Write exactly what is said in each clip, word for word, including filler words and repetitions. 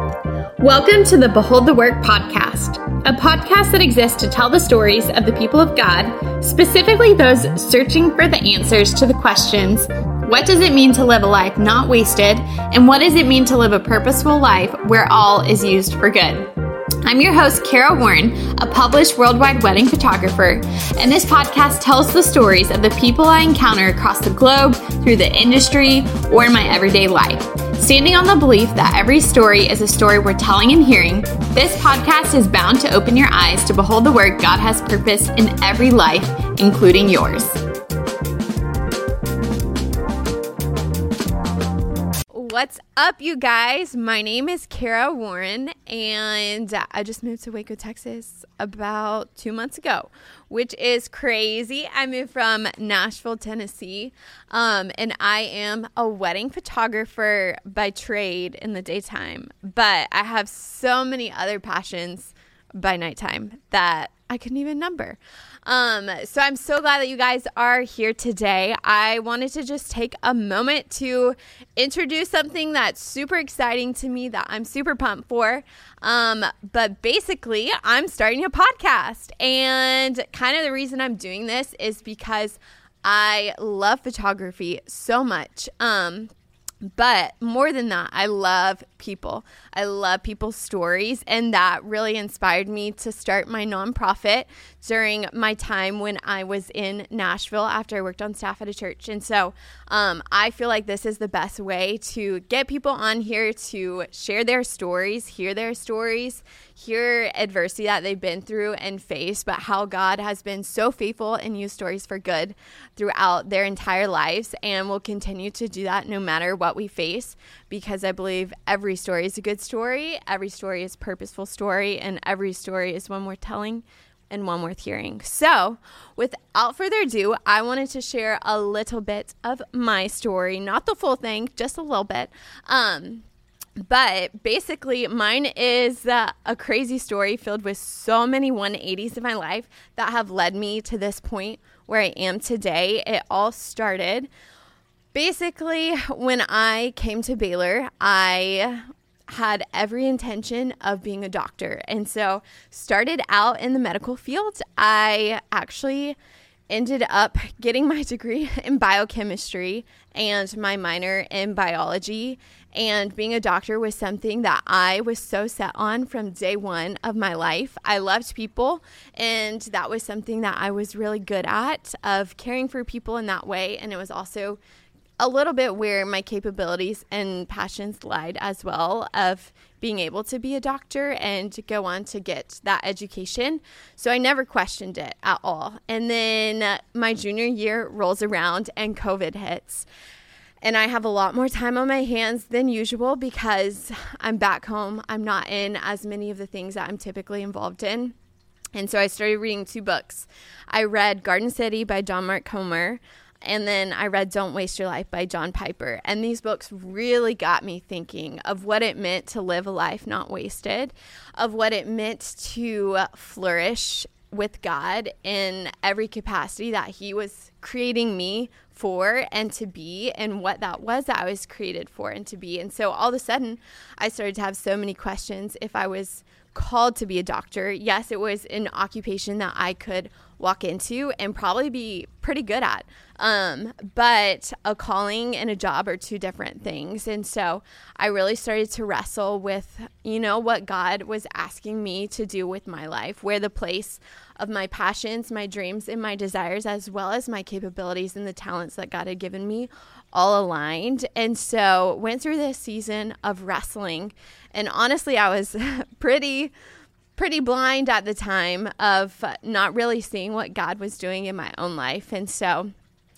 Welcome to the Behold the Work podcast, a podcast that exists to tell the stories of the people of God, specifically those searching for the answers to the questions, what does it mean to live a life not wasted, and what does it mean to live a purposeful life where all is used for good? I'm your host, Kara Warren, a published worldwide wedding photographer, and this podcast tells the stories of the people I encounter across the globe, through the industry, or in my everyday life. Standing on the belief that every story is a story worth telling and hearing, this podcast is bound to open your eyes to behold the work God has purposed in every life, including yours. What's up, you guys? My name is Kara Warren, and I just moved to Waco, Texas about two months ago, which is crazy. I moved from Nashville, Tennessee, um, and I am a wedding photographer by trade in the daytime, but I have so many other passions by nighttime that I couldn't even number. Um, so I'm so glad that you guys are here today. I wanted to just take a moment to introduce something that's super exciting to me that I'm super pumped for. Um, but basically, I'm starting a podcast, and kind of the reason I'm doing this is because I love photography so much. Um, But more than that, I love people. I love people's stories, and that really inspired me to start my nonprofit during my time when I was in Nashville after I worked on staff at a church. And so um, I feel like this is the best way to get people on here to share their stories, hear their stories, hear adversity that they've been through and faced, but how God has been so faithful and used stories for good throughout their entire lives, and will continue to do that no matter what we face, because I believe every story is a good story, every story is a purposeful story, and every story is one worth telling and one worth hearing. So without further ado, I wanted to share a little bit of my story, not the full thing, just a little bit. Um, But basically, mine is uh, a crazy story filled with so many one eighties in my life that have led me to this point where I am today. It all started basically when I came to Baylor. I had every intention of being a doctor, and so started out in the medical field. I actually ended up getting my degree in biochemistry and my minor in biology, and being a doctor was something that I was so set on from day one of my life. I loved people, and that was something that I was really good at, of caring for people in that way, and it was also a little bit where my capabilities and passions lied as well, of being able to be a doctor and to go on to get that education. So I never questioned it at all. And then uh, my junior year rolls around and COVID hits. And I have a lot more time on my hands than usual because I'm back home. I'm not in as many of the things that I'm typically involved in. And so I started reading two books. I read Garden City by John Mark Comer, and then I read Don't Waste Your Life by John Piper. And these books really got me thinking of what it meant to live a life not wasted, of what it meant to flourish with God in every capacity that He was creating me for and to be, and what that was that I was created for and to be. And so all of a sudden, I started to have so many questions if I was called to be a doctor. Yes, it was an occupation that I could walk into and probably be pretty good at. Um, but a calling and a job are two different things. And so I really started to wrestle with, you know, what God was asking me to do with my life, where the place of my passions, my dreams, and my desires, as well as my capabilities and the talents that God had given me, all aligned. And so went through this season of wrestling. And honestly, I was pretty pretty blind at the time of not really seeing what God was doing in my own life. And so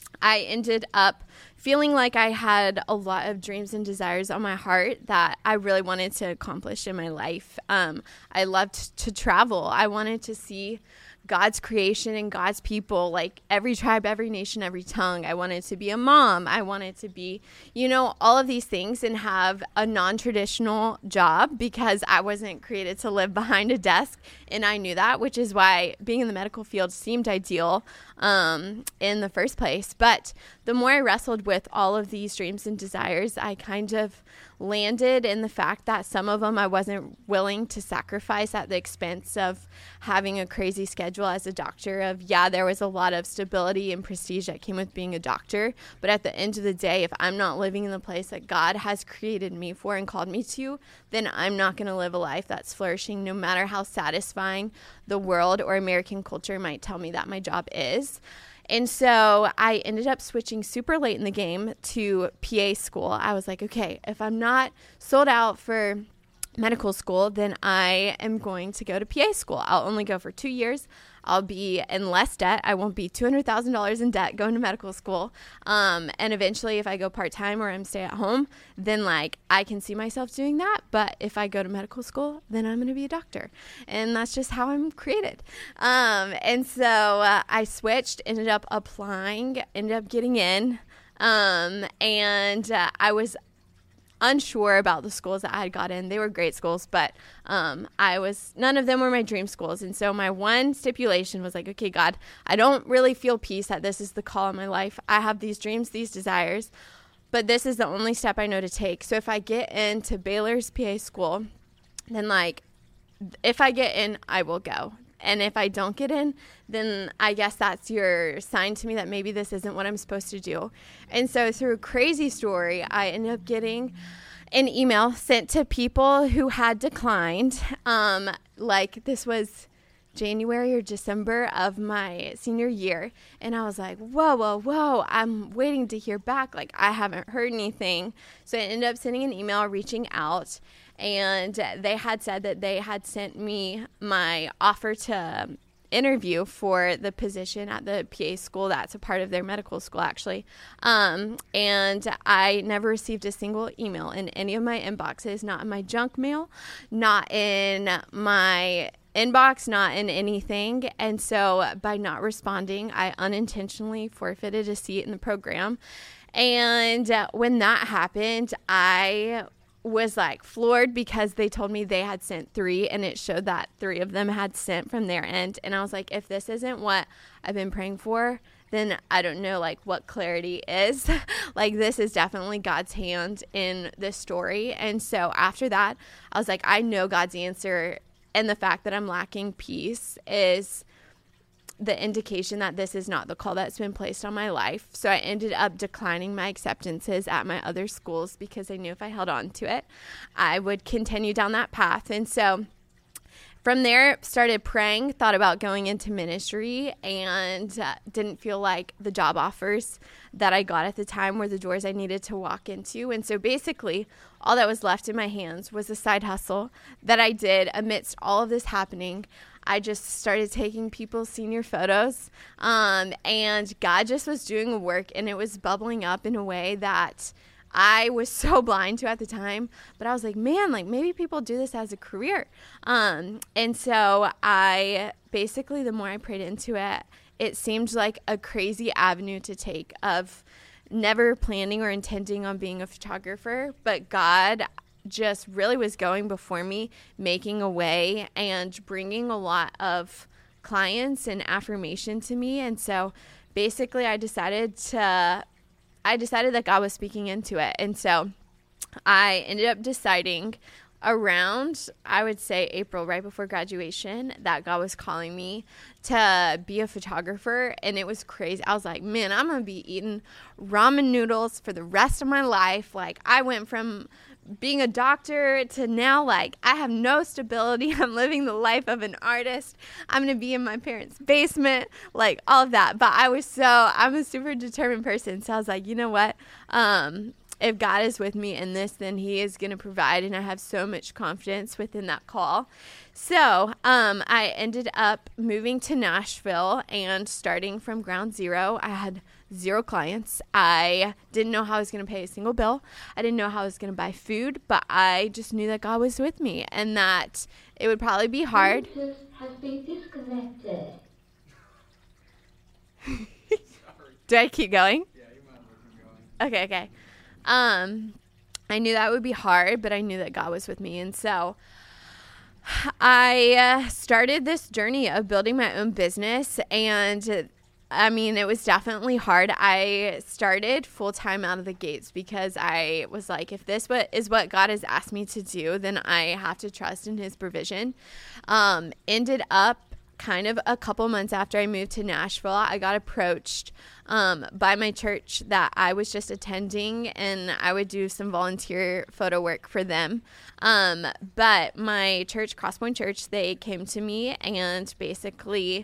I ended up feeling like I had a lot of dreams and desires on my heart that I really wanted to accomplish in my life. Um, I loved to travel. I wanted to see God's creation and God's people, like every tribe, every nation, every tongue. I wanted to be a mom. I wanted to be, you know, all of these things and have a non-traditional job because I wasn't created to live behind a desk. And I knew that, which is why being in the medical field seemed ideal um, in the first place. But the more I wrestled with all of these dreams and desires, I kind of landed in the fact that some of them I wasn't willing to sacrifice at the expense of having a crazy schedule as a doctor. Of, yeah, there was a lot of stability and prestige that came with being a doctor. But at the end of the day, if I'm not living in the place that God has created me for and called me to, then I'm not going to live a life that's flourishing, no matter how satisfying the world or American culture might tell me that my job is. And so I ended up switching super late in the game to P A school. I was like, okay, if I'm not sold out for medical school, then I am going to go to P A school. I'll only go for two years. I'll be in less debt. I won't be two hundred thousand dollars in debt going to medical school. Um, and eventually, if I go part-time or I'm stay at home, then like I can see myself doing that. But if I go to medical school, then I'm going to be a doctor. And that's just how I'm created. Um, and so uh, I switched, ended up applying, ended up getting in. Um, and uh, I was unsure about the schools that I had got in. They were great schools, but um, I was, none of them were my dream schools. And so my one stipulation was like, okay, God, I don't really feel peace that this is the call in my life. I have these dreams, these desires, but this is the only step I know to take. So if I get into Baylor's P A school, then like, if I get in, I will go. And if I don't get in, then I guess that's your sign to me that maybe this isn't what I'm supposed to do. And so through a crazy story, I ended up getting an email sent to people who had declined. Um, like this was January or December of my senior year. And I was like, whoa, whoa, whoa, I'm waiting to hear back. Like I haven't heard anything. So I ended up sending an email reaching out. And they had said that they had sent me my offer to interview for the position at the P A school. That's a part of their medical school, actually. Um, and I never received a single email in any of my inboxes, not in my junk mail, not in my inbox, not in anything. And so by not responding, I unintentionally forfeited a seat in the program. And uh, when that happened, I was like floored because they told me they had sent three and it showed that three of them had sent from their end. And I was like, if this isn't what I've been praying for, then I don't know like what clarity is. Like this is definitely God's hand in this story. And so after that, I was like, I know God's answer, and the fact that I'm lacking peace is the indication that this is not the call that's been placed on my life. So I ended up declining my acceptances at my other schools because I knew if I held on to it, I would continue down that path. And so from there, started praying, thought about going into ministry, and uh, didn't feel like the job offers that I got at the time were the doors I needed to walk into. And so basically, all that was left in my hands was a side hustle that I did amidst all of this happening. I just started taking people's senior photos, um, and God just was doing a work, and it was bubbling up in a way that I was so blind to at the time. But I was like, man, like maybe people do this as a career. Um, and so I basically, the more I prayed into it, it seemed like a crazy avenue to take of never planning or intending on being a photographer, but God just really was going before me, making a way and bringing a lot of clients and affirmation to me. And so basically I decided to, I decided that God was speaking into it. And so I ended up deciding around, I would say April, right before graduation, that God was calling me to be a photographer. And it was crazy. I was like, man, I'm going to be eating ramen noodles for the rest of my life. Like I went from being a doctor to now, like, I have no stability. I'm living the life of an artist. I'm going to be in my parents' basement, like all of that. But I was so, I'm a super determined person. So I was like, you know what? Um, if God is with me in this, then he is going to provide. And I have so much confidence within that call. So um, I ended up moving to Nashville and starting from ground zero. I had zero clients. I didn't know how I was going to pay a single bill. I didn't know how I was going to buy food, but I just knew that God was with me and that it would probably be hard. Bluetooth has been disconnected. Do I keep going? Yeah, you might as well keep going. Okay, okay. Um, I knew that would be hard, but I knew that God was with me. And so I uh, started this journey of building my own business, and I mean, it was definitely hard. I started full-time out of the gates because I was like, if this what is what God has asked me to do, then I have to trust in his provision. Um, ended up kind of a couple months after I moved to Nashville, I got approached um, by my church that I was just attending, and I would do some volunteer photo work for them. Um, but my church, Crosspoint Church, they came to me and basically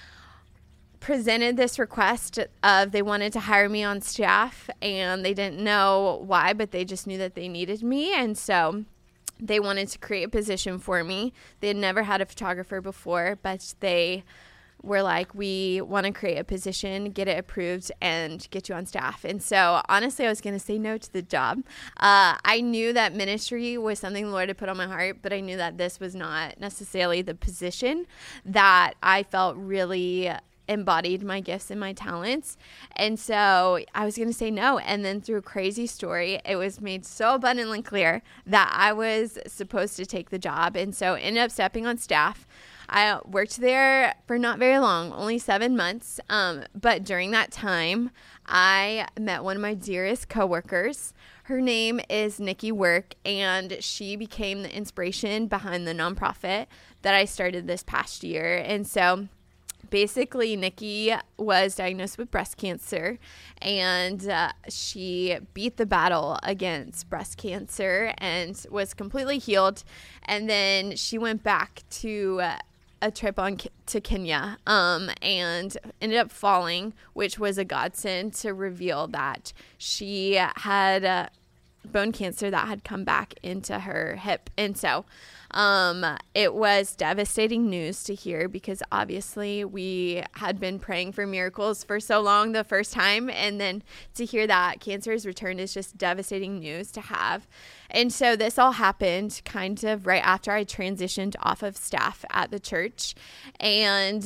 presented this request of they wanted to hire me on staff, and they didn't know why, but they just knew that they needed me. And so they wanted to create a position for me. They had never had a photographer before, but they were like, we want to create a position, get it approved, and get you on staff. And so honestly, I was going to say no to the job. Uh, I knew that ministry was something the Lord had put on my heart, but I knew that this was not necessarily the position that I felt really embodied my gifts and my talents. And so I was going to say no. And then through a crazy story, it was made so abundantly clear that I was supposed to take the job. And so ended up stepping on staff. I worked there for not very long, only seven months. Um, but during that time, I met one of my dearest coworkers. Her name is Nikki Work, and she became the inspiration behind the nonprofit that I started this past year. And so basically, Nikki was diagnosed with breast cancer, and uh, she beat the battle against breast cancer and was completely healed. And then she went back to uh, a trip on to Kenya um, and ended up falling, which was a godsend to reveal that she had uh, bone cancer that had come back into her hip. And so Um, it was devastating news to hear, because obviously we had been praying for miracles for so long the first time, and then to hear that cancer has returned is just devastating news to have. And so this all happened kind of right after I transitioned off of staff at the church, and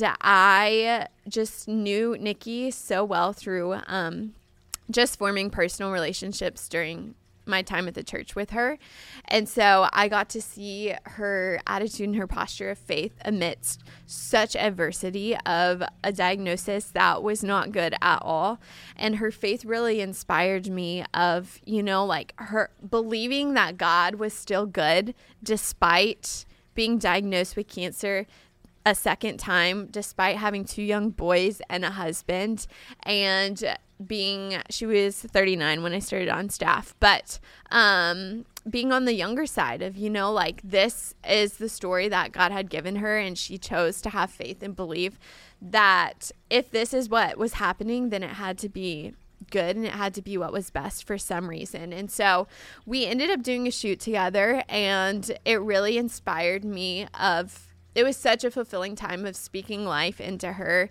I just knew Nikki so well through um, just forming personal relationships during my time at the church with her. And so I got to see her attitude and her posture of faith amidst such adversity of a diagnosis that was not good at all. And her faith really inspired me of, you know, like her believing that God was still good despite being diagnosed with cancer a second time, despite having two young boys and a husband, and being, she was thirty-nine when I started on staff, but um, being on the younger side of, you know, like this is the story that God had given her, and she chose to have faith and believe that if this is what was happening, then it had to be good, and it had to be what was best for some reason. And so we ended up doing a shoot together, and it really inspired me of, it was such a fulfilling time of speaking life into her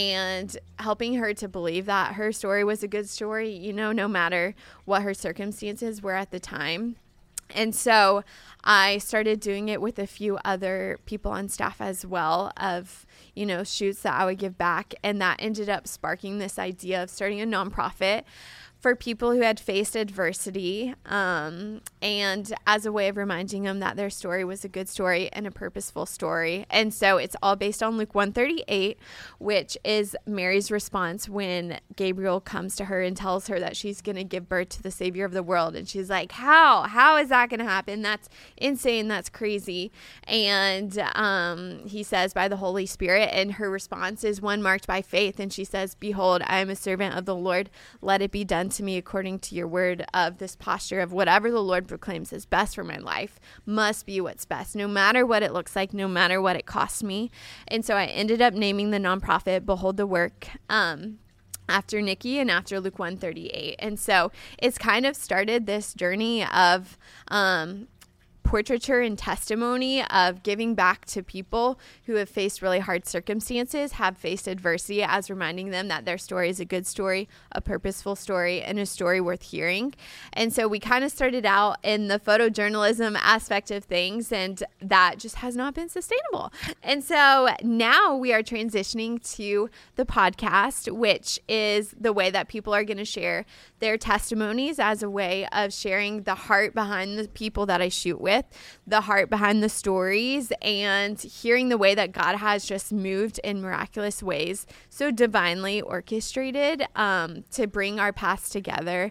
and helping her to believe that her story was a good story, you know, no matter what her circumstances were at the time. And so I started doing it with a few other people on staff as well, of, you know, shoots that I would give back. And that ended up sparking this idea of starting a nonprofit for people who had faced adversity, um, and as a way of reminding them that their story was a good story and a purposeful story. And so it's all based on Luke one thirty-eight, which is Mary's response when Gabriel comes to her and tells her that she's going to give birth to the Savior of the world. And she's like, how? How is that going to happen? That's insane. That's crazy. And um, he says, by the Holy Spirit. And her response is one marked by faith. And she says, behold, I am a servant of the Lord. Let it be done to me according to your word. Of this posture of whatever the Lord proclaims is best for my life must be what's best, no matter what it looks like, no matter what it costs me. And so I ended up naming the nonprofit Behold the Work, um, after Nikki and after Luke one thirty-eight. And so it's kind of started this journey of um, portraiture and testimony of giving back to people who have faced really hard circumstances, have faced adversity, as reminding them that their story is a good story, a purposeful story, and a story worth hearing. And so we kind of started out in the photojournalism aspect of things, and that just has not been sustainable. And so now we are transitioning to the podcast, which is the way that people are going to share their testimonies as a way of sharing the heart behind the people that I shoot with. with the heart behind the stories and hearing the way that God has just moved in miraculous ways, so divinely orchestrated um, to bring our paths together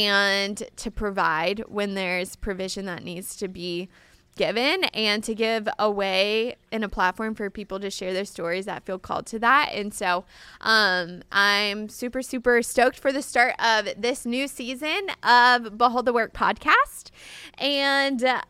and to provide when there's provision that needs to be given, and to give a way and a platform for people to share their stories that feel called to that. And so um, I'm super, super stoked for the start of this new season of Behold the Work podcast. And uh,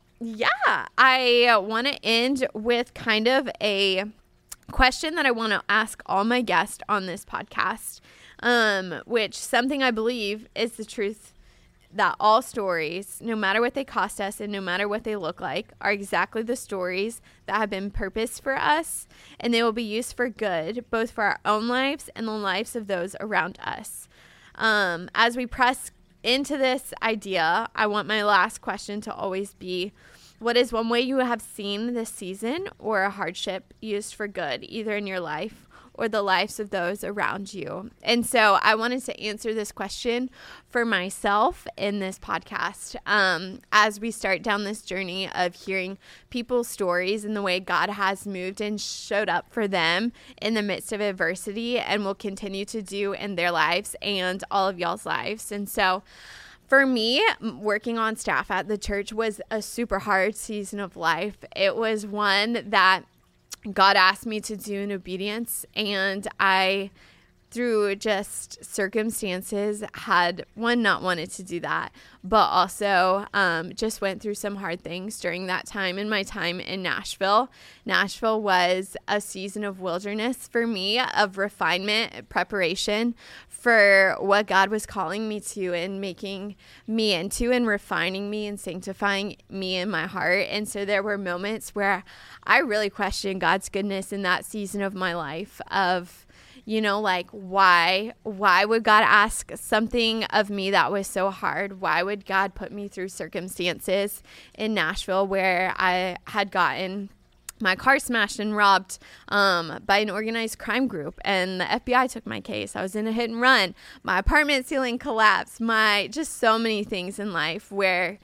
yeah, I want to end with kind of a question that I want to ask all my guests on this podcast, um, which something I believe is the truth, that all stories, no matter what they cost us and no matter what they look like, are exactly the stories that have been purposed for us, and they will be used for good, both for our own lives and the lives of those around us. Um, as we press into this idea, I want my last question to always be, what is one way you have seen this season or a hardship used for good, either in your life or the lives of those around you? And so I wanted to answer this question for myself in this podcast um, as we start down this journey of hearing people's stories and the way God has moved and showed up for them in the midst of adversity and will continue to do in their lives and all of y'all's lives. And so for me, working on staff at the church was a super hard season of life. It was one that God asked me to do in obedience, and I, through just circumstances, had, one, not wanted to do that, but also um, just went through some hard things during that time in my time in Nashville. Nashville was a season of wilderness for me, of refinement, preparation for what God was calling me to and making me into and refining me and sanctifying me in my heart. And so there were moments where I really questioned God's goodness in that season of my life of, you know, like, why, why would God ask something of me that was so hard? Why would God put me through circumstances in Nashville where I had gotten my car smashed and robbed um, by an organized crime group, and the F B I took my case. I was in a hit and run. My apartment ceiling collapsed. My, just so many things in life where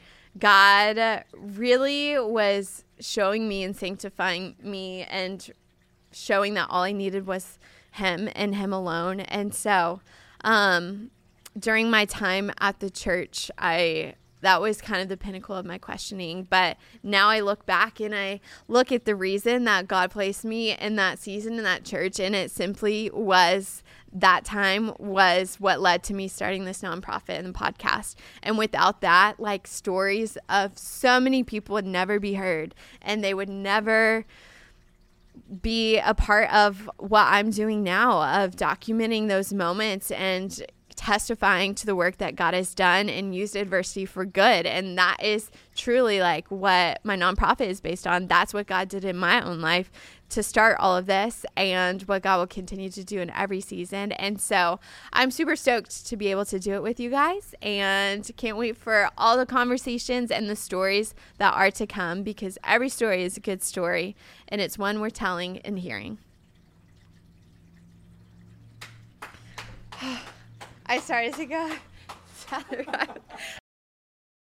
God really was showing me and sanctifying me and showing that all I needed was him and him alone. And so um, during my time at the church, I that was kind of the pinnacle of my questioning. But now I look back and I look at the reason that God placed me in that season in that church, and it simply was that time was what led to me starting this nonprofit and the podcast. And without that, like, stories of so many people would never be heard, and they would never be a part of what I'm doing now, of documenting those moments and testifying to the work that God has done and used adversity for good. And that is truly like what my nonprofit is based on. That's what God did in my own life to start all of this, and what God will continue to do in every season. And so I'm super stoked to be able to do it with you guys, and can't wait for all the conversations and the stories that are to come, because every story is a good story, and it's one we're telling and hearing. I started to go.